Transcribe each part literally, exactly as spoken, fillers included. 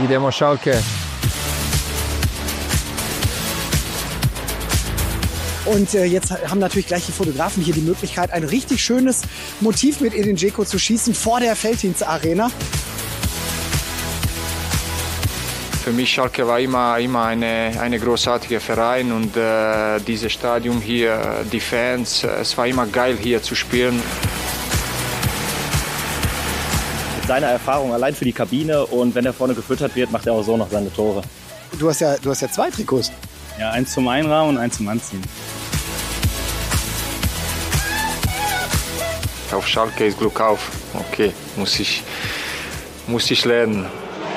Idemo Schalke. Und äh, jetzt haben natürlich gleich die Fotografen hier die Möglichkeit, ein richtig schönes Motiv mit Edin Dzeko zu schießen vor der Veltins Arena. Für mich Schalke war immer, immer eine, eine großartige Verein und äh, dieses Stadion hier, die Fans, es war immer geil hier zu spielen. Mit seiner Erfahrung allein für die Kabine und wenn er vorne gefüttert wird, macht er auch so noch seine Tore. Du hast ja, du hast ja zwei Trikots. Ja, eins zum Einrahmen und eins zum Anziehen. Auf Schalke ist Glück auf. Okay, muss ich, muss ich lernen.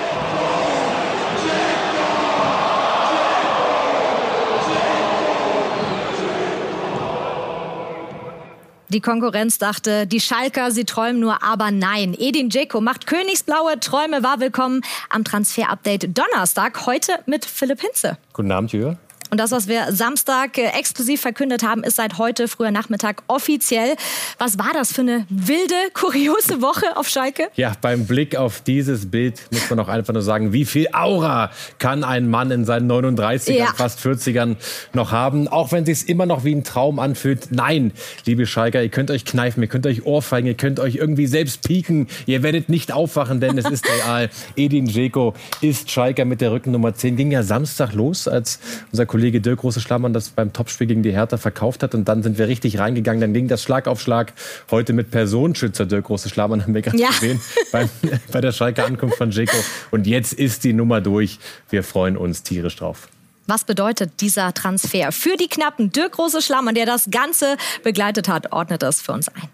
Die Konkurrenz dachte, die Schalker, sie träumen nur, aber nein. Edin Dzeko macht königsblaue Träume, war willkommen am Transfer-Update Donnerstag, heute mit Philipp Hinze. Guten Abend, Jürgen. Und das, was wir Samstag äh, exklusiv verkündet haben, ist seit heute, früher Nachmittag, offiziell. Was war das für eine wilde, kuriose Woche auf Schalke? Ja, beim Blick auf dieses Bild muss man auch einfach nur sagen, wie viel Aura kann ein Mann in seinen neununddreißigern, ja. fast vierzigern noch haben. Auch wenn es sich immer noch wie ein Traum anfühlt. Nein, liebe Schalker, ihr könnt euch kneifen, ihr könnt euch ohrfeigen, ihr könnt euch irgendwie selbst pieken. Ihr werdet nicht aufwachen, denn es ist real. Edin Dzeko ist Schalker mit der Rückennummer zehn. Ging ja Samstag los, als unser Kollege Kollege Dirk Große-Schlamann das beim Topspiel gegen die Hertha verkauft hat. Und dann sind wir richtig reingegangen. Dann ging das Schlag auf Schlag. Heute mit Personenschützer Dirk Große-Schlamann haben wir gerade ja. gesehen beim, bei der Schalker Ankunft von Dzeko. Und jetzt ist die Nummer durch. Wir freuen uns tierisch drauf. Was bedeutet dieser Transfer für die Knappen? Dirk Große-Schlamann, der das Ganze begleitet hat, ordnet das für uns ein.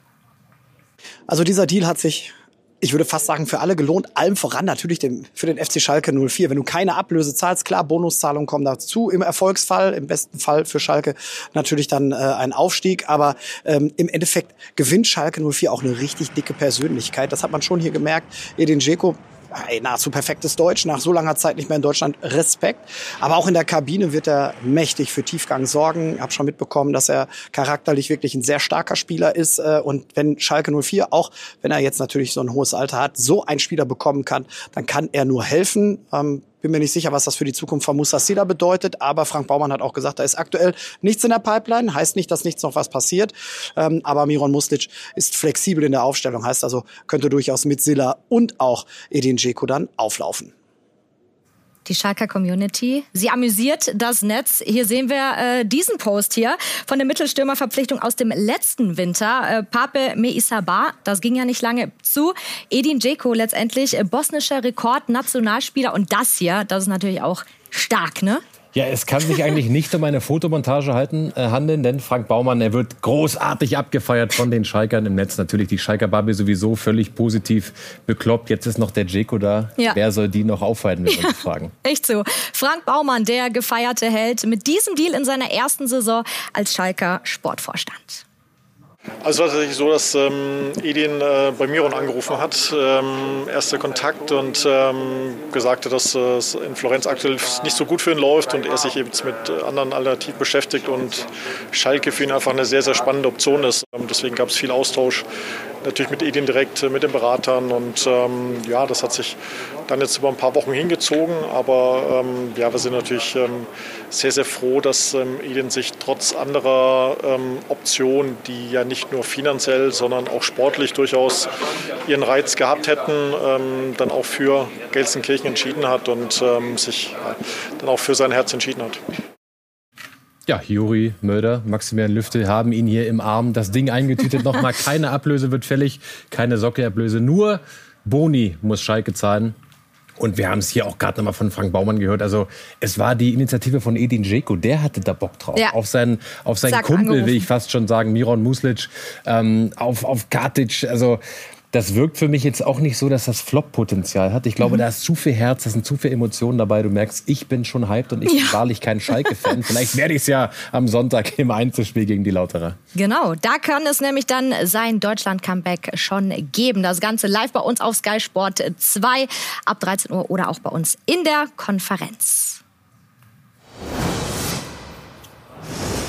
Also dieser Deal hat sich, ich würde fast sagen, für alle gelohnt. Allem voran natürlich dem, für den F C Schalke null vier. Wenn du keine Ablöse zahlst, klar, Bonuszahlungen kommen dazu. Im Erfolgsfall, im besten Fall für Schalke natürlich dann äh, ein Aufstieg. Aber ähm, im Endeffekt gewinnt Schalke null vier auch eine richtig dicke Persönlichkeit. Das hat man schon hier gemerkt. Edin Dzeko, Hey, nahezu perfektes Deutsch, nach so langer Zeit nicht mehr in Deutschland, Respekt. Aber auch in der Kabine wird er mächtig für Tiefgang sorgen. Ich habe schon mitbekommen, dass er charakterlich wirklich ein sehr starker Spieler ist. Und wenn Schalke null vier, auch wenn er jetzt natürlich so ein hohes Alter hat, so einen Spieler bekommen kann, dann kann er nur helfen. Ähm, bin mir nicht sicher, was das für die Zukunft von Moussa Sila bedeutet, aber Frank Baumann hat auch gesagt, da ist aktuell nichts in der Pipeline, heißt nicht, dass nichts noch was passiert, ähm, aber Miron Muslic ist flexibel in der Aufstellung, heißt also, könnte durchaus mit Sila und auch Edin Dzeko dann auflaufen. Die Schalker Community, sie amüsiert das Netz. Hier sehen wir äh, diesen Post hier von der Mittelstürmerverpflichtung aus dem letzten Winter. Äh, Pape Meisaba, das ging ja nicht lange zu. Edin Dzeko letztendlich äh, bosnischer Rekordnationalspieler. Und das hier, das ist natürlich auch stark, ne? Ja, es kann sich eigentlich nicht um eine Fotomontage halten, äh, handeln, denn Frank Baumann, er wird großartig abgefeiert von den Schalkern im Netz. Natürlich die Schalker-Bubble sowieso völlig positiv bekloppt. Jetzt ist noch der Dzeko da. Ja. Wer soll die noch aufhalten, wenn wir uns fragen? Echt so. Frank Baumann, der gefeierte Held, mit diesem Deal in seiner ersten Saison als Schalker Sportvorstand. Also es war tatsächlich so, dass ähm, Edin äh, bei Miron angerufen hat, ähm, erster Kontakt und ähm, gesagt hat, dass äh, es in Florenz aktuell nicht so gut für ihn läuft und er sich eben mit anderen Alternativen beschäftigt und Schalke für ihn einfach eine sehr, sehr spannende Option ist. Ähm, deswegen gab es viel Austausch, natürlich mit Edin direkt, äh, mit den Beratern und ähm, ja, das hat sich dann jetzt über ein paar Wochen hingezogen, aber ähm, ja, wir sind natürlich ähm, sehr, sehr froh, dass ähm, Edin sich trotz anderer ähm, Optionen, die ja nicht nur finanziell, sondern auch sportlich durchaus ihren Reiz gehabt hätten, ähm, dann auch für Gelsenkirchen entschieden hat und ähm, sich ja, dann auch für sein Herz entschieden hat. Ja, Juri Mölder, Maximilian Lüfte haben ihn hier im Arm das Ding eingetütet. Nochmal keine Ablöse wird fällig, keine Socke-Ablöse, nur Boni muss Schalke zahlen. Und wir haben es hier auch gerade nochmal von Frank Baumann gehört. Also es war die Initiative von Edin Dzeko, der hatte da Bock drauf. Ja. Auf seinen, auf seinen Kumpel, angerufen. Will ich fast schon sagen, Miron Muslic, ähm, auf, auf Katic. Also das wirkt für mich jetzt auch nicht so, dass das Flop-Potenzial hat. Ich glaube, mhm. da ist zu viel Herz, da sind zu viele Emotionen dabei. Du merkst, ich bin schon hyped und ich ja. bin wahrlich kein Schalke-Fan. Vielleicht werde ich es ja am Sonntag im Einzelspiel gegen die Lauterer. Genau, da kann es nämlich dann sein Deutschland-Comeback schon geben. Das Ganze live bei uns auf Sky Sport zwei ab dreizehn Uhr oder auch bei uns in der Konferenz.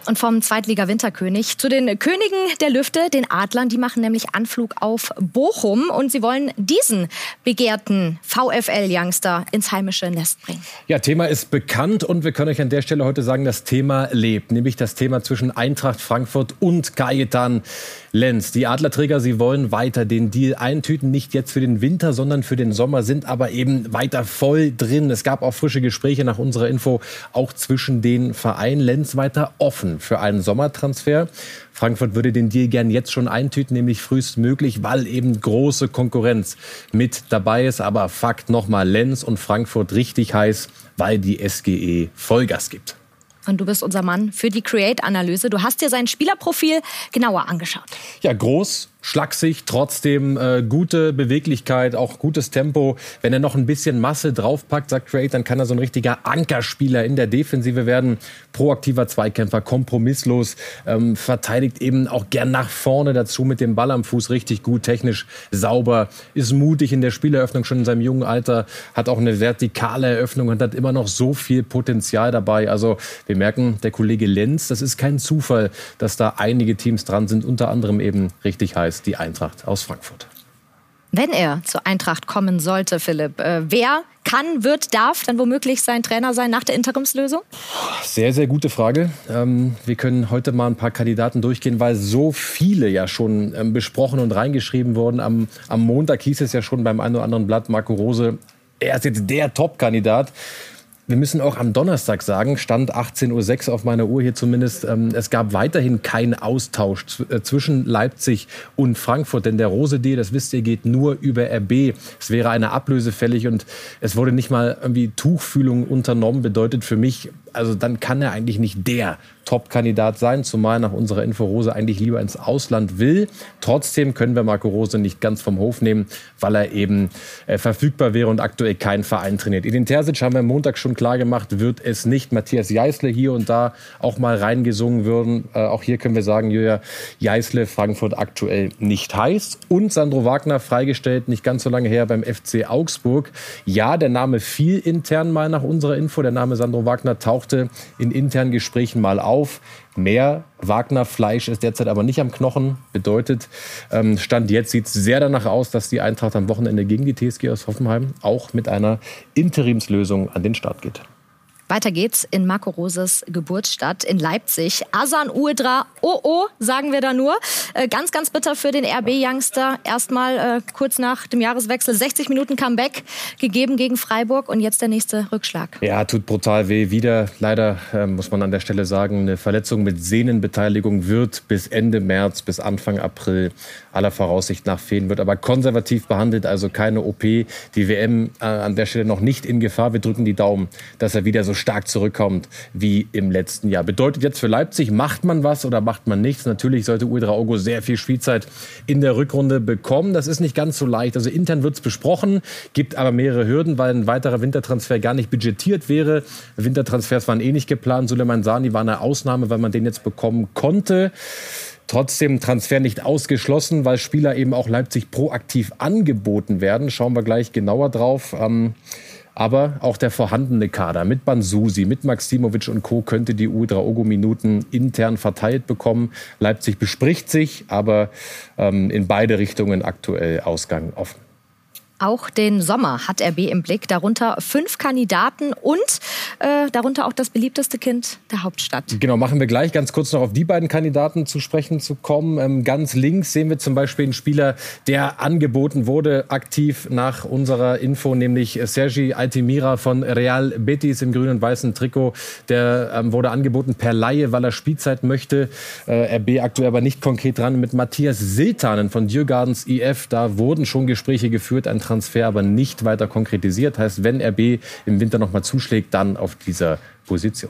Und vom Zweitliga-Winterkönig zu den Königen der Lüfte, den Adlern. Die machen nämlich Anflug auf Bochum und sie wollen diesen begehrten VfL-Youngster ins heimische Nest bringen. Ja, Thema ist bekannt und wir können euch an der Stelle heute sagen, das Thema lebt. Nämlich das Thema zwischen Eintracht Frankfurt und Gaetan Lenz. Die Adlerträger, sie wollen weiter den Deal eintüten. Nicht jetzt für den Winter, sondern für den Sommer, sind aber eben weiter voll drin. Es gab auch frische Gespräche nach unserer Info, auch zwischen den Vereinen. Lenz weiter offen für einen Sommertransfer. Frankfurt würde den Deal gern jetzt schon eintüten, nämlich frühestmöglich, weil eben große Konkurrenz mit dabei ist. Aber Fakt nochmal, Lenz und Frankfurt richtig heiß, weil die S G E Vollgas gibt. Und du bist unser Mann für die Create-Analyse. Du hast dir sein Spielerprofil genauer angeschaut. Ja, groß, schlaksig, trotzdem äh, gute Beweglichkeit, auch gutes Tempo. Wenn er noch ein bisschen Masse draufpackt, sagt Create, dann kann er so ein richtiger Ankerspieler in der Defensive werden. Proaktiver Zweikämpfer, kompromisslos, ähm, verteidigt eben auch gern nach vorne dazu mit dem Ball am Fuß richtig gut, technisch sauber, ist mutig in der Spieleröffnung schon in seinem jungen Alter, hat auch eine vertikale Eröffnung und hat immer noch so viel Potenzial dabei. Also wir merken, der Kollege Lenz, das ist kein Zufall, dass da einige Teams dran sind, unter anderem eben richtig heiß die Eintracht aus Frankfurt. Wenn er zur Eintracht kommen sollte, Philipp, äh, wer kann, wird, darf dann womöglich sein Trainer sein nach der Interimslösung? Sehr, sehr gute Frage. Ähm, wir können heute mal ein paar Kandidaten durchgehen, weil so viele ja schon ähm, besprochen und reingeschrieben wurden. Am, am Montag hieß es ja schon beim einen oder anderen Blatt, Marco Rose, er ist jetzt der Top-Kandidat. Wir müssen auch am Donnerstag sagen, Stand achtzehn Uhr sechs auf meiner Uhr hier zumindest, ähm, es gab weiterhin keinen Austausch z- äh, zwischen Leipzig und Frankfurt. Denn der Rose-Deal, das wisst ihr, geht nur über R B. Es wäre eine Ablöse fällig und es wurde nicht mal irgendwie Tuchfühlung unternommen. Bedeutet für mich, also dann kann er eigentlich nicht der Top-Kandidat sein, zumal nach unserer Info Rose eigentlich lieber ins Ausland will. Trotzdem können wir Marco Rose nicht ganz vom Hof nehmen, weil er eben äh, verfügbar wäre und aktuell keinen Verein trainiert. Edin Terzic haben wir am Montag schon klar gemacht, wird es nicht. Matthias Jeißle hier und da auch mal reingesungen würden. Äh, auch hier können wir sagen, Julia Jeißle, Frankfurt aktuell nicht heiß. Und Sandro Wagner freigestellt, nicht ganz so lange her beim F C Augsburg. Ja, der Name fiel intern mal nach unserer Info. Der Name Sandro Wagner tauchte in internen Gesprächen mal auf. Auf. Mehr Wagner-Fleisch ist derzeit aber nicht am Knochen. Bedeutet, ähm, Stand jetzt sieht es sehr danach aus, dass die Eintracht am Wochenende gegen die T S G aus Hoffenheim auch mit einer Interimslösung an den Start geht. Weiter geht's in Marco Roses Geburtsstadt in Leipzig. Hasan Uedra, oh oh, sagen wir da nur. Äh, ganz, ganz bitter für den R B-Youngster. Erstmal äh, kurz nach dem Jahreswechsel sechzig Minuten Comeback gegeben gegen Freiburg und jetzt der nächste Rückschlag. Ja, tut brutal weh. Wieder, leider äh, muss man an der Stelle sagen, eine Verletzung mit Sehnenbeteiligung wird bis Ende März, bis Anfang April aller Voraussicht nach fehlen, wird aber konservativ behandelt, also keine O P. Die W M äh, an der Stelle noch nicht in Gefahr. Wir drücken die Daumen, dass er wieder so stark zurückkommt wie im letzten Jahr. Bedeutet jetzt für Leipzig, macht man was oder macht man nichts? Natürlich sollte Ouedraogo sehr viel Spielzeit in der Rückrunde bekommen. Das ist nicht ganz so leicht. Also intern wird es besprochen, gibt aber mehrere Hürden, weil ein weiterer Wintertransfer gar nicht budgetiert wäre. Wintertransfers waren eh nicht geplant. Suleiman Sani war eine Ausnahme, weil man den jetzt bekommen konnte. Trotzdem Transfer nicht ausgeschlossen, weil Spieler eben auch Leipzig proaktiv angeboten werden. Schauen wir gleich genauer drauf. Ähm, Aber auch der vorhandene Kader mit Bansusi, mit Maximovic und Co. könnte die Ouedraogo-Minuten intern verteilt bekommen. Leipzig bespricht sich, aber ähm, in beide Richtungen aktuell Ausgang offen. Auch den Sommer hat R B im Blick, darunter fünf Kandidaten und äh, darunter auch das beliebteste Kind der Hauptstadt. Genau, machen wir gleich ganz kurz noch auf die beiden Kandidaten zu sprechen zu kommen. Ähm, ganz links sehen wir zum Beispiel einen Spieler, der angeboten wurde, aktiv nach unserer Info, nämlich Sergi Altimira von Real Betis im grünen und weißen Trikot. Der ähm, wurde angeboten per Laie, weil er Spielzeit möchte. Äh, R B aktuell aber nicht konkret dran. Mit Matthias Siltanen von Djurgardens I F, da wurden schon Gespräche geführt, ein Transfer aber nicht weiter konkretisiert. Heißt, wenn R B im Winter noch mal zuschlägt, dann auf dieser Position.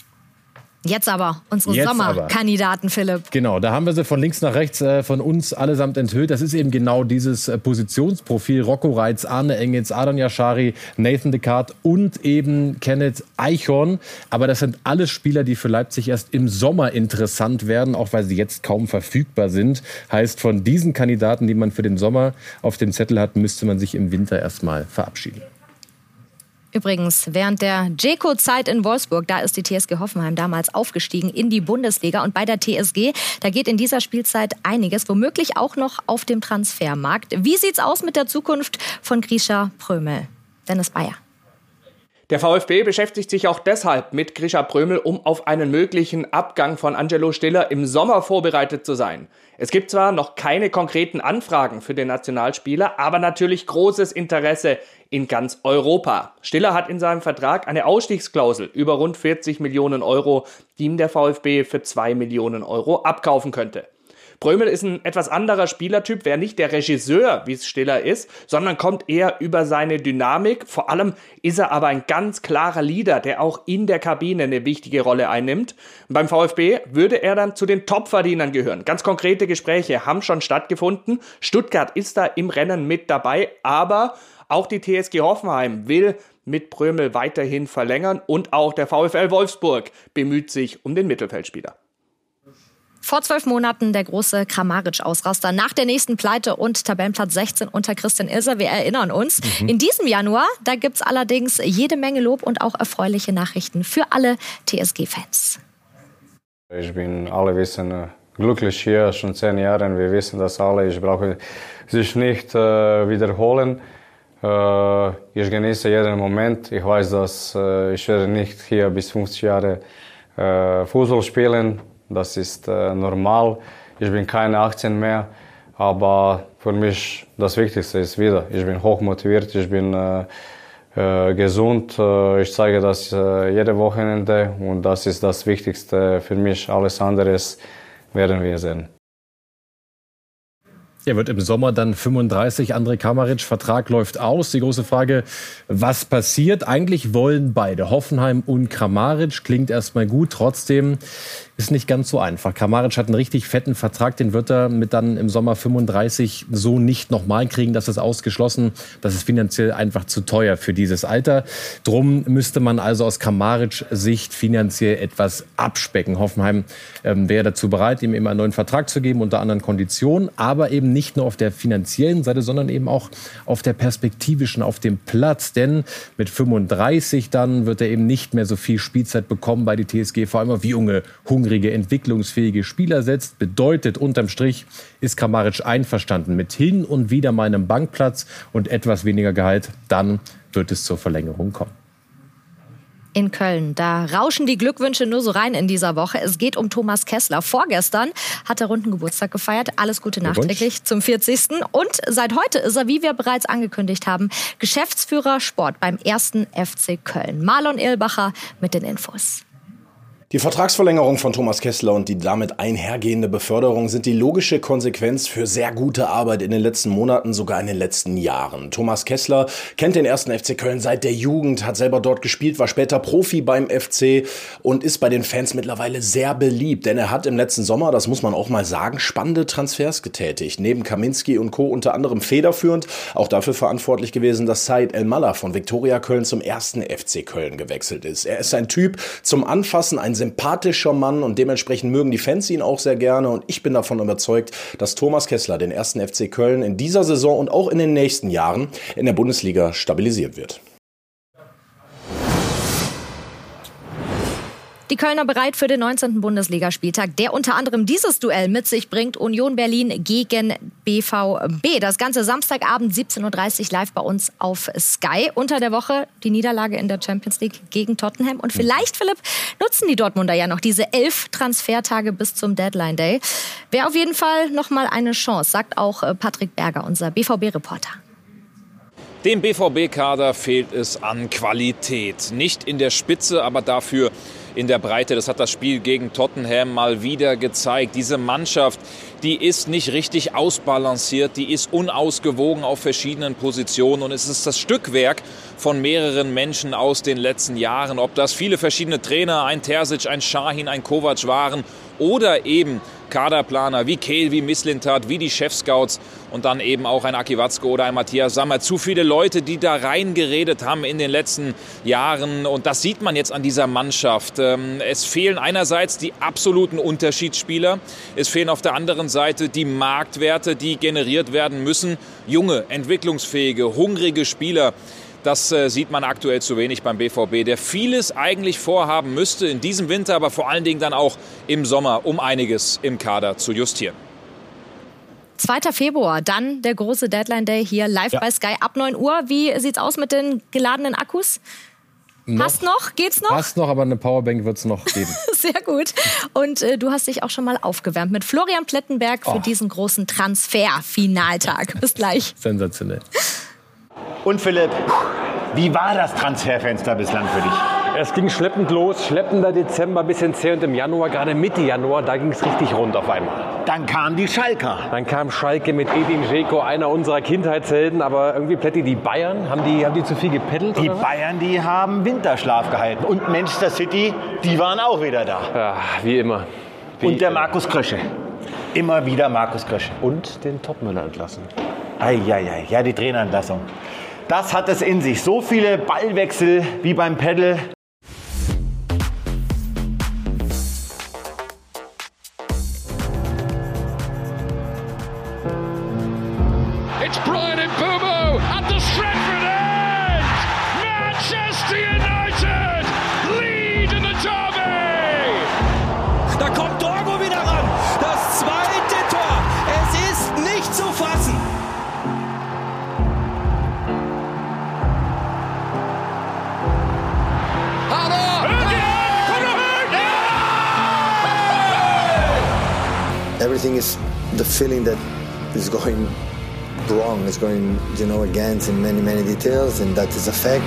Jetzt aber unsere Jetzt Sommerkandidaten, aber. Philipp. Genau, da haben wir sie von links nach rechts äh, von uns allesamt enthüllt. Das ist eben genau dieses äh, Positionsprofil. Rocco Reitz, Arne Engels, Adon Yashari, Nathan Descartes und eben Kenneth Eichhorn. Aber das sind alles Spieler, die für Leipzig erst im Sommer interessant werden, auch weil sie jetzt kaum verfügbar sind. Heißt, von diesen Kandidaten, die man für den Sommer auf dem Zettel hat, müsste man sich im Winter erstmal verabschieden. Übrigens, während der Djeko-Zeit in Wolfsburg, da ist die T S G Hoffenheim damals aufgestiegen in die Bundesliga. Und bei der T S G, da geht in dieser Spielzeit einiges, womöglich auch noch auf dem Transfermarkt. Wie sieht's aus mit der Zukunft von Grisha Prömel? Dennis Bayer. Der VfB beschäftigt sich auch deshalb mit Grisha Prömel, um auf einen möglichen Abgang von Angelo Stiller im Sommer vorbereitet zu sein. Es gibt zwar noch keine konkreten Anfragen für den Nationalspieler, aber natürlich großes Interesse in ganz Europa. Stiller hat in seinem Vertrag eine Ausstiegsklausel über rund vierzig Millionen Euro, die ihm der VfB für zwei Millionen Euro abkaufen könnte. Prömel ist ein etwas anderer Spielertyp, wäre nicht der Regisseur, wie es Stiller ist, sondern kommt eher über seine Dynamik. Vor allem ist er aber ein ganz klarer Leader, der auch in der Kabine eine wichtige Rolle einnimmt. Und beim VfB würde er dann zu den Topverdienern gehören. Ganz konkrete Gespräche haben schon stattgefunden. Stuttgart ist da im Rennen mit dabei, aber auch die T S G Hoffenheim will mit Prömel weiterhin verlängern und auch der VfL Wolfsburg bemüht sich um den Mittelfeldspieler. Vor zwölf Monaten der große Kramaric-Ausraster nach der nächsten Pleite und Tabellenplatz sechzehn unter Christian Ilser. Wir erinnern uns. Mhm. In diesem Januar, da gibt es allerdings jede Menge Lob und auch erfreuliche Nachrichten für alle T S G-Fans. Ich bin, alle wissen, glücklich hier, schon zehn Jahre. Wir wissen das alle. Ich brauche sich nicht äh, wiederholen. Äh, ich genieße jeden Moment. Ich weiß, dass äh, ich werde nicht hier bis fünfzig Jahre äh, Fußball spielen. Das ist äh, normal. Ich bin keine achtzehn mehr, aber für mich das Wichtigste ist wieder. Ich bin hochmotiviert, ich bin äh, äh, gesund. Äh, ich zeige das äh, jede Wochenende und das ist das Wichtigste für mich. Alles andere werden wir sehen. Er wird im Sommer dann fünfunddreißig. Andrej Kramaric, Vertrag läuft aus. Die große Frage, was passiert? Eigentlich wollen beide, Hoffenheim und Kramaric. Klingt erstmal gut, trotzdem ist nicht ganz so einfach. Kramaric hat einen richtig fetten Vertrag, den wird er mit dann im Sommer fünfunddreißig so nicht nochmal kriegen. Das ist ausgeschlossen. Das ist finanziell einfach zu teuer für dieses Alter. Drum müsste man also aus Kramaric Sicht finanziell etwas abspecken. Hoffenheim ähm, wäre dazu bereit, ihm immer einen neuen Vertrag zu geben, unter anderen Konditionen, aber eben nicht nur auf der finanziellen Seite, sondern eben auch auf der perspektivischen, auf dem Platz. Denn mit fünfunddreißig dann wird er eben nicht mehr so viel Spielzeit bekommen, weil die T S G vor allem auf junge, hungrige, entwicklungsfähige Spieler setzt. Bedeutet, unterm Strich ist Kramaric einverstanden mit hin und wieder mal einem Bankplatz und etwas weniger Gehalt. Dann wird es zur Verlängerung kommen. In Köln, da rauschen die Glückwünsche nur so rein in dieser Woche. Es geht um Thomas Kessler. Vorgestern hat er runden Geburtstag gefeiert. Alles Gute nachträglich zum vierzigsten Und seit heute ist er, wie wir bereits angekündigt haben, Geschäftsführer Sport beim ersten F C Köln. Marlon Irlbacher mit den Infos. Die Vertragsverlängerung von Thomas Kessler und die damit einhergehende Beförderung sind die logische Konsequenz für sehr gute Arbeit in den letzten Monaten, sogar in den letzten Jahren. Thomas Kessler kennt den ersten F C Köln seit der Jugend, hat selber dort gespielt, war später Profi beim F C und ist bei den Fans mittlerweile sehr beliebt. Denn er hat im letzten Sommer, das muss man auch mal sagen, spannende Transfers getätigt. Neben Kaminski und Co. unter anderem federführend, auch dafür verantwortlich gewesen, dass Said El-Mallah von Viktoria Köln zum ersten F C Köln gewechselt ist. Er ist ein Typ zum Anfassen, ein sympathischer Mann und dementsprechend mögen die Fans ihn auch sehr gerne und ich bin davon überzeugt, dass Thomas Kessler den ersten F C Köln in dieser Saison und auch in den nächsten Jahren in der Bundesliga stabilisiert wird. Die Kölner bereit für den neunzehnten Bundesligaspieltag, der unter anderem dieses Duell mit sich bringt. Union Berlin gegen B V B. Das Ganze Samstagabend siebzehn Uhr dreißig live bei uns auf Sky. Unter der Woche die Niederlage in der Champions League gegen Tottenham. Und vielleicht, Philipp, nutzen die Dortmunder ja noch diese elf Transfertage bis zum Deadline Day. Wäre auf jeden Fall noch mal eine Chance, sagt auch Patrick Berger, unser B V B-Reporter. Dem B V B-Kader fehlt es an Qualität. Nicht in der Spitze, aber dafür in der Breite. Das hat das Spiel gegen Tottenham mal wieder gezeigt. Diese Mannschaft, die ist nicht richtig ausbalanciert, die ist unausgewogen auf verschiedenen Positionen und es ist das Stückwerk von mehreren Menschen aus den letzten Jahren. Ob das viele verschiedene Trainer, ein Terzic, ein Şahin, ein Kovac waren oder eben Kaderplaner wie Kehl, wie Mislintat, wie die Chefscouts und dann eben auch ein Aki Watzke oder ein Matthias Sammer. Zu viele Leute, die da reingeredet haben in den letzten Jahren und das sieht man jetzt an dieser Mannschaft. Es fehlen einerseits die absoluten Unterschiedsspieler, es fehlen auf der anderen Seite die Marktwerte, die generiert werden müssen. Junge, entwicklungsfähige, hungrige Spieler, Das äh, sieht man aktuell zu wenig beim B V B, der vieles eigentlich vorhaben müsste in diesem Winter, aber vor allen Dingen dann auch im Sommer, um einiges im Kader zu justieren. zweiter Februar, dann der große Deadline Day hier live ja. bei Sky ab neun Uhr. Wie sieht's aus mit den geladenen Akkus? Noch, Passt noch? Geht's noch? Passt noch, aber eine Powerbank wird es noch geben. Sehr gut. Und äh, du hast dich auch schon mal aufgewärmt mit Florian Plettenberg für oh. diesen großen Transfer-Finaltag. Bis gleich. Sensationell. Und Philipp, wie war das Transferfenster bislang für dich? Es ging schleppend los, schleppender Dezember bis ins und im Januar, gerade Mitte Januar, da ging es richtig rund auf einmal. Dann kamen die Schalker. Dann kam Schalke mit Edin Dzeko, einer unserer Kindheitshelden, aber irgendwie Plätti, die Bayern, haben die, haben die zu viel gepeddelt? Die oder? Bayern, die haben Winterschlaf gehalten. Und Manchester City, die waren auch wieder da. Ja, wie immer. Wie Und der Markus Krösche. Immer wieder Markus Krösche. Und den Topmüller entlassen. Eieiei, ja, die Trainerentlassung. Das hat es in sich. So viele Ballwechsel wie beim Paddel. It's Brian Mbeumo at the Stratford end. Manchester United lead in the derby. Da kommt Dorgo wieder ran. Das zweite Tor. Es ist nicht zu fassen. Everything is the feeling that is going wrong, is going, you know, against in many, many details, and that is a fact.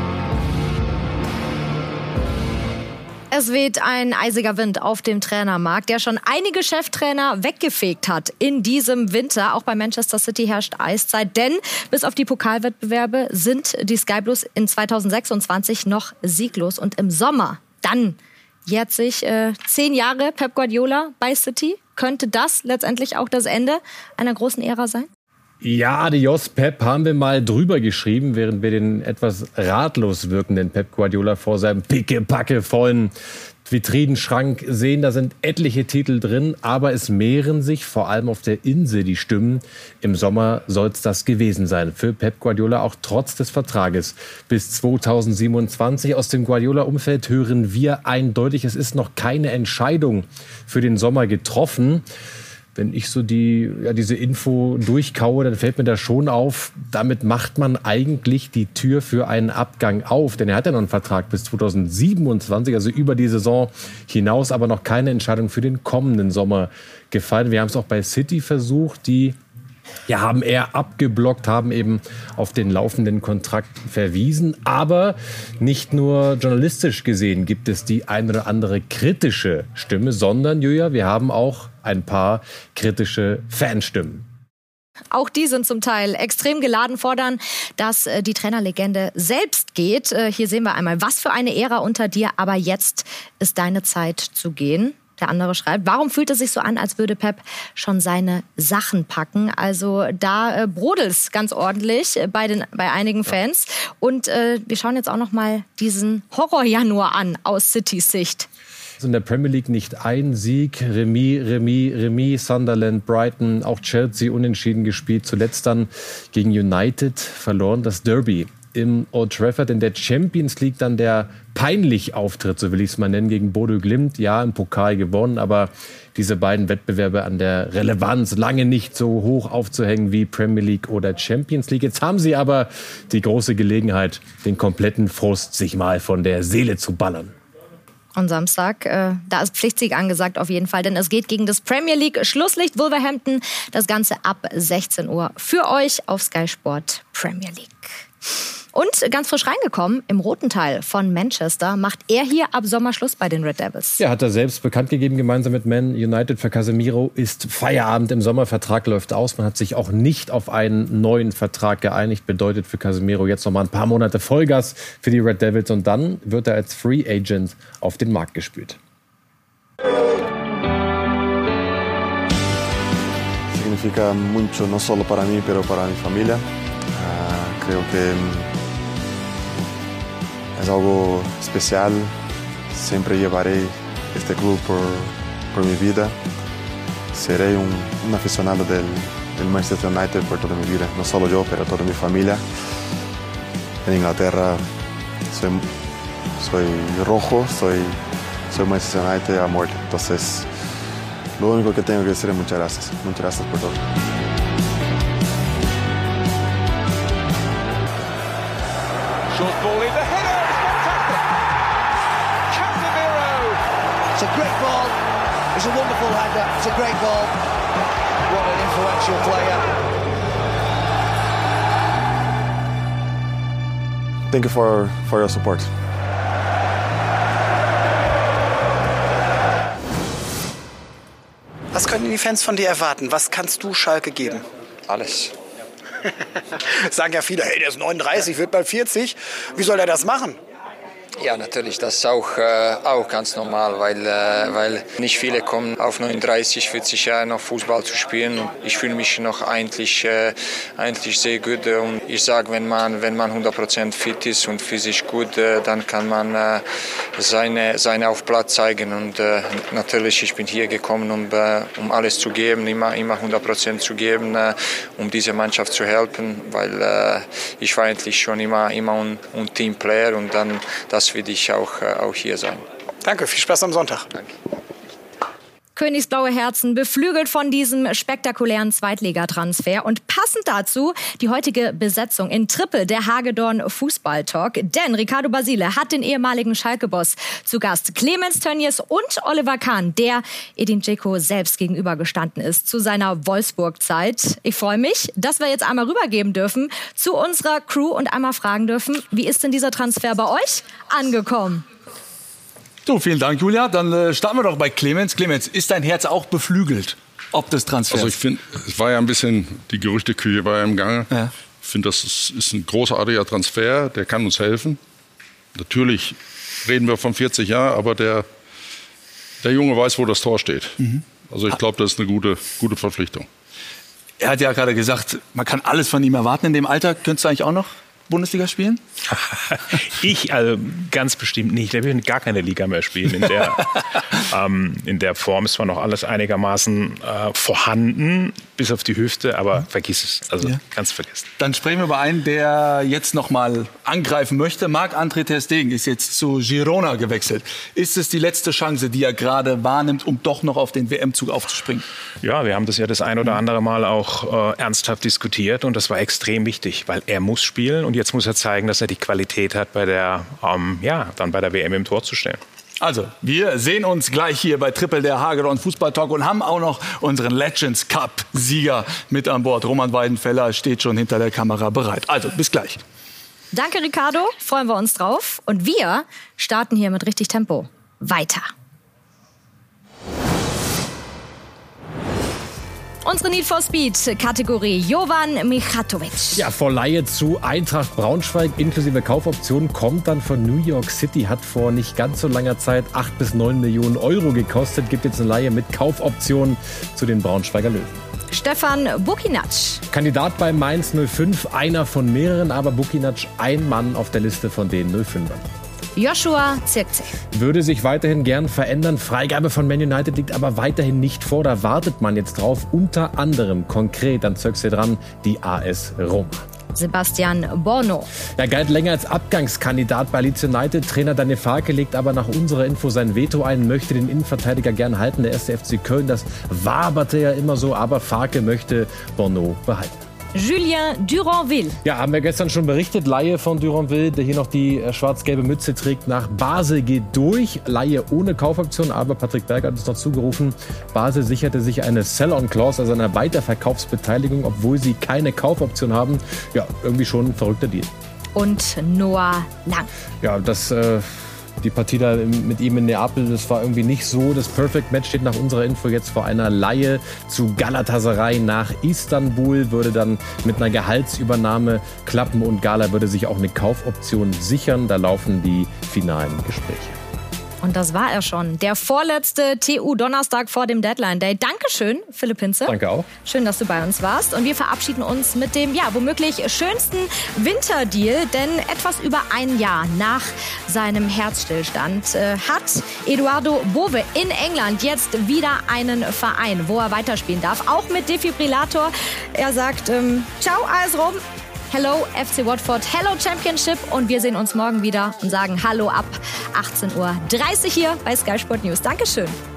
Es weht ein eisiger Wind auf dem Trainermarkt, der schon einige Cheftrainer weggefegt hat in diesem Winter. Auch bei Manchester City herrscht Eiszeit, denn bis auf die Pokalwettbewerbe sind die Sky Blues in zweitausendsechsundzwanzig noch sieglos. Und im Sommer, dann jährt sich äh, zehn Jahre Pep Guardiola bei City. Könnte das letztendlich auch das Ende einer großen Ära sein? Ja, adios Pep haben wir mal drüber geschrieben, während wir den etwas ratlos wirkenden Pep Guardiola vor seinem pickepacke vollen Vitrinenschrank sehen. Da sind etliche Titel drin, aber es mehren sich vor allem auf der Insel die Stimmen. Im Sommer soll es das gewesen sein für Pep Guardiola, auch trotz des Vertrages bis zweitausendsiebenundzwanzig. Aus dem Guardiola-Umfeld hören wir eindeutig, es ist noch keine Entscheidung für den Sommer getroffen. Wenn ich so die, ja, diese Info durchkaue, dann fällt mir da schon auf, damit macht man eigentlich die Tür für einen Abgang auf. Denn er hat ja noch einen Vertrag bis zweitausendsiebenundzwanzig, also über die Saison hinaus, aber noch keine Entscheidung für den kommenden Sommer gefallen. Wir haben es auch bei City versucht, die ja, haben eher abgeblockt, haben eben auf den laufenden Kontrakt verwiesen. Aber nicht nur journalistisch gesehen gibt es die ein oder andere kritische Stimme, sondern, Julia, wir haben auch ein paar kritische Fanstimmen. Auch die sind zum Teil extrem geladen, fordern, dass die Trainerlegende selbst geht. Hier sehen wir einmal, was für eine Ära unter dir, aber jetzt ist deine Zeit zu gehen. Der andere schreibt, warum fühlt es sich so an, als würde Pep schon seine Sachen packen? Also da äh, brodelt es ganz ordentlich bei, den, bei einigen Fans. Und äh, wir schauen jetzt auch noch mal diesen Horror-Januar an aus Citys Sicht. In der Premier League nicht ein Sieg, Remis, Remis, Remis, Sunderland, Brighton, auch Chelsea unentschieden gespielt. Zuletzt dann gegen United verloren, das Derby im Old Trafford. In der Champions League dann der peinlich Auftritt, so will ich es mal nennen, gegen Bodo Glimt. Ja, im Pokal gewonnen, aber diese beiden Wettbewerbe an der Relevanz lange nicht so hoch aufzuhängen wie Premier League oder Champions League. Jetzt haben sie aber die große Gelegenheit, den kompletten Frust sich mal von der Seele zu ballern. Und Samstag, äh, da ist Pflichtsieg angesagt auf jeden Fall, denn es geht gegen das Premier League Schlusslicht Wolverhampton. Das Ganze ab sechzehn Uhr für euch auf Sky Sport Premier League. Und ganz frisch reingekommen, im roten Teil von Manchester, macht er hier ab Sommer Schluss bei den Red Devils. Ja, hat er selbst bekannt gegeben, gemeinsam mit Man United. Für Casemiro ist Feierabend im Sommer. Vertrag läuft aus. Man hat sich auch nicht auf einen neuen Vertrag geeinigt. Bedeutet für Casemiro jetzt noch mal ein paar Monate Vollgas für die Red Devils. Und dann wird er als Free Agent auf den Markt gespült. Significa mucho, no solo para mí, pero para mi familia. Uh, creo que es algo especial. Siempre llevaré este club por, por mi vida. Seré un, un aficionado del, del Manchester United por toda mi vida. No solo yo, pero toda mi familia. en Inglaterra soy, soy rojo, soy, soy Manchester United a muerte. Entonces, lo único que tengo que decir es muchas gracias. Muchas gracias por todo. Short ball in, the header, it's fantastic! Casemiro! It's a great ball, it's a wonderful header, it's a great ball. What an influential player. Thank you for, for your support. Was können die Fans von dir erwarten? Was kannst du Schalke geben? Alles. Sagen ja viele, hey, der ist neununddreißig, wird bald vierzig. Wie soll er das machen? Ja, natürlich, das ist auch, äh, auch ganz normal, weil, äh, weil nicht viele kommen auf neununddreißig, vierzig Jahre noch Fußball zu spielen. Und ich fühle mich noch eigentlich, äh, eigentlich sehr gut. Und ich sage, wenn man, wenn man hundert Prozent fit ist und physisch gut, äh, dann kann man äh, seine, seine auf Platz zeigen. Und äh, natürlich, ich bin hier gekommen, um, äh, um alles zu geben, immer, immer hundert Prozent zu geben, äh, um dieser Mannschaft zu helfen, weil äh, ich war eigentlich schon immer, immer ein, ein Teamplayer und dann das will ich auch, auch hier sein. Danke, viel Spaß am Sonntag. Danke. Königsblaue Herzen, beflügelt von diesem spektakulären Zweitligatransfer. Und passend dazu die heutige Besetzung in Triple, der Hagedorn Fußballtalk. Denn Ricardo Basile hat den ehemaligen Schalke-Boss zu Gast. Clemens Tönnies und Oliver Kahn, der Edin Dzeko selbst gegenübergestanden ist zu seiner Wolfsburg-Zeit. Ich freue mich, dass wir jetzt einmal rübergeben dürfen zu unserer Crew und einmal fragen dürfen, wie ist denn dieser Transfer bei euch angekommen? So, vielen Dank, Julia. Dann äh, starten wir doch bei Clemens. Clemens, ist dein Herz auch beflügelt, ob des Transfers? Also ich finde, es war ja ein bisschen, die Gerüchteküche war ja im Gange. Ja. Ich finde, das ist, ist ein großartiger Transfer, der kann uns helfen. Natürlich reden wir von vierzig Jahren, aber der, der Junge weiß, wo das Tor steht. Mhm. Also ich glaube, das ist eine gute, gute Verpflichtung. Er hat ja gerade gesagt, man kann alles von ihm erwarten in dem Alter. Könntest du eigentlich auch noch Bundesliga spielen? Ich also ganz bestimmt nicht. Der will gar keine Liga mehr spielen. In der, ähm, in der Form ist zwar noch alles einigermaßen äh, vorhanden, bis auf die Hüfte, aber mhm. vergiss es. Also ja. Ganz vergessen. Dann sprechen wir über einen, der jetzt noch mal angreifen möchte. Marc-André ter Stegen ist jetzt zu Girona gewechselt. Ist es die letzte Chance, die er gerade wahrnimmt, um doch noch auf den W M-Zug aufzuspringen? Ja, wir haben das ja das ein oder andere Mal auch äh, ernsthaft diskutiert und das war extrem wichtig, weil er muss spielen und jetzt muss er zeigen, dass er die Qualität hat, bei der, ähm, ja, dann bei der W M im Tor zu stehen. Also, wir sehen uns gleich hier bei Triple, der Hagedorn Fußballtalk und haben auch noch unseren Legends Cup Sieger mit an Bord. Roman Weidenfeller steht schon hinter der Kamera bereit. Also, bis gleich. Danke, Ricardo. Freuen wir uns drauf. Und wir starten hier mit richtig Tempo weiter. Unsere Need for Speed-Kategorie Jovan Mijatovic. Ja, vor Leihe zu Eintracht Braunschweig inklusive Kaufoption kommt dann von New York City, hat vor nicht ganz so langer Zeit acht bis neun Millionen Euro gekostet, gibt jetzt eine Leihe mit Kaufoption zu den Braunschweiger Löwen. Stefan Bukinac. Kandidat bei Mainz null fünf, einer von mehreren, aber Bukinac ein Mann auf der Liste von den null fünfern. Joshua Zirkzee. Würde sich weiterhin gern verändern. Freigabe von Man United liegt aber weiterhin nicht vor. Da wartet man jetzt drauf. Unter anderem konkret an Zirkzee dran die A S Roma. Sebastian Borno. Er galt länger als Abgangskandidat bei Leeds United. Trainer Daniel Farke legt aber nach unserer Info sein Veto ein, möchte den Innenverteidiger gern halten. Der erste F C Köln, das waberte ja immer so, aber Farke möchte Borno behalten. Julien Duranville. Ja, haben wir gestern schon berichtet. Leihe von Duranville, der hier noch die äh, schwarz-gelbe Mütze trägt, nach Basel geht durch. Leihe ohne Kaufoption, aber Patrick Berg hat uns noch zugerufen, Basel sicherte sich eine Sell-on-Clause, also eine Weiterverkaufsbeteiligung, obwohl sie keine Kaufoption haben. Ja, irgendwie schon ein verrückter Deal. Und Noah Lang. Ja, das... Äh, Die Partie da mit ihm in Neapel, das war irgendwie nicht so. Das Perfect Match steht nach unserer Info jetzt vor einer Leihe zu Galatasaray nach Istanbul. Würde dann mit einer Gehaltsübernahme klappen und Gala würde sich auch eine Kaufoption sichern. Da laufen die finalen Gespräche. Und das war er schon. Der vorletzte T U-Donnerstag vor dem Deadline-Day. Dankeschön, Philipp Hinze. Danke auch. Schön, dass du bei uns warst. Und wir verabschieden uns mit dem, ja, womöglich schönsten Winterdeal. Denn etwas über ein Jahr nach seinem Herzstillstand äh, hat Eduardo Bove in England jetzt wieder einen Verein, wo er weiterspielen darf. Auch mit Defibrillator. Er sagt, ähm, ciao, A S Rom. Hello F C Watford, Hello Championship und wir sehen uns morgen wieder und sagen Hallo ab achtzehn Uhr dreißig hier bei Sky Sport News. Dankeschön.